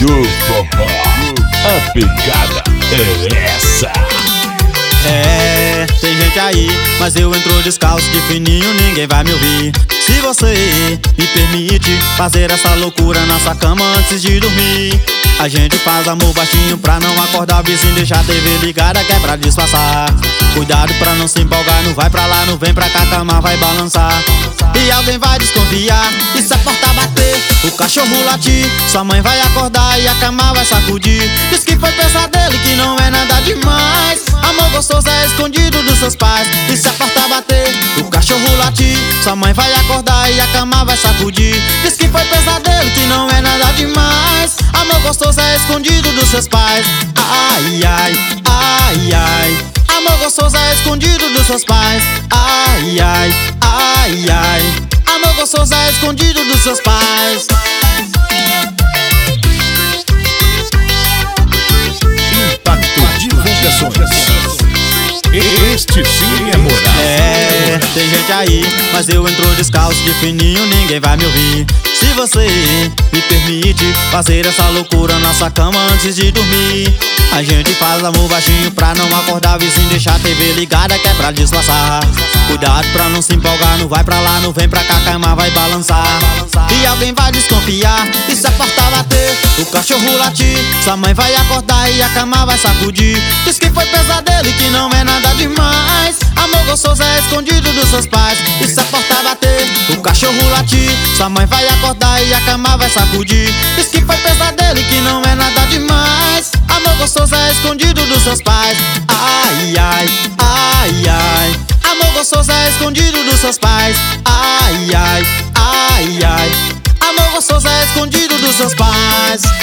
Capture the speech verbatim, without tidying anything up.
do forró, a pegada é essa. É, tem gente aí, mas eu entro descalço de fininho, ninguém vai me ouvir. Se você me permite fazer essa loucura na sua cama antes de dormir, a gente faz amor baixinho pra não acordar o vizinho, deixar a T V ligada que é pra disfarçar. Cuidado pra não se empolgar, não vai pra lá, não vem pra cá, a cama vai balançar. E alguém vai desconfiar, e se a porta bater, o cachorro latir, sua mãe vai acordar e a cama vai sacudir. Diz que foi pesadelo e que não é nada demais. Amor gostoso é escondido dos seus pais. E se a porta bater, o cachorro latir, sua mãe vai acordar e a cama vai sacudir. Diz que foi pesadelo, que não é nada demais. Amor gostoso é escondido dos seus pais. Ai, ai, ai, ai. Amor gostoso é escondido dos seus pais. Ai, ai, ai, ai. Amor gostoso é escondido dos seus pais. Impacto Divulgações. Este sim é moral. É, tem gente aí, mas eu entro descalço de fininho, ninguém vai me ouvir. Se você me permite fazer essa loucura na sua cama antes de dormir, a gente faz amor baixinho pra não acordar o vizinho, deixar a T V ligada que é pra disfarçar. Cuidado pra não se empolgar, não vai pra lá, não vem pra cá, a cama vai balançar. E alguém vai desconfiar, e se a porta bater, o cachorro latir, sua mãe vai acordar e a cama vai sacudir. Diz que foi pesadelo e que não é nada demais. Amor gostoso é escondido dos seus pais. E se a porta bater, o cachorro latir, sua mãe vai acordar e a cama vai sacudir. Diz que foi pesadelo e que não é nada demais. Amor gostoso é escondido dos seus pais. Ai, ai, ai, ai. Amor gostoso é escondido dos seus pais. Ai, ai, ai, ai. Amor gostoso é escondido dos seus pais.